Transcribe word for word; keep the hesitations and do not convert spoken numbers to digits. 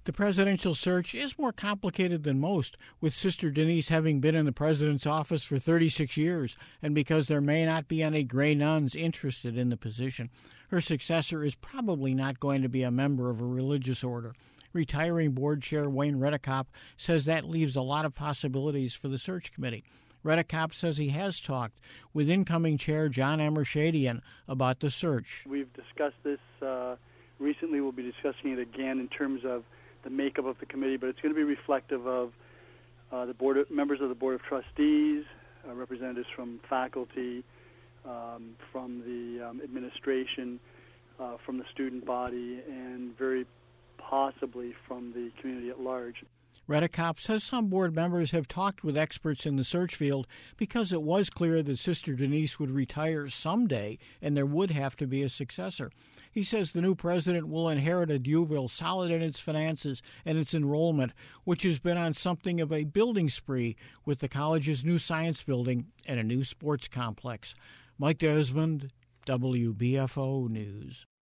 The presidential search is more complicated than most, with Sister Denise having been in the president's office for thirty-six years, and because there may not be any gray nuns interested in the position. Her successor is probably not going to be a member of a religious order. Retiring board chair Wayne Redekop says that leaves a lot of possibilities for the search committee. Redekop says he has talked with incoming chair John Amershadian about the search. We've discussed this uh, recently. We'll be discussing it again in terms of the makeup of the committee, but it's going to be reflective of uh, the board of, members of the Board of Trustees, uh, representatives from faculty, um, from the um, administration, uh, from the student body, and very possibly from the community at large. Redekop says some board members have talked with experts in the search field because it was clear that Sister Denise would retire someday and there would have to be a successor. He says the new president will inherit a D'Youville solid in its finances and its enrollment, which has been on something of a building spree with the college's new science building and a new sports complex. Mike Desmond, W B F O News.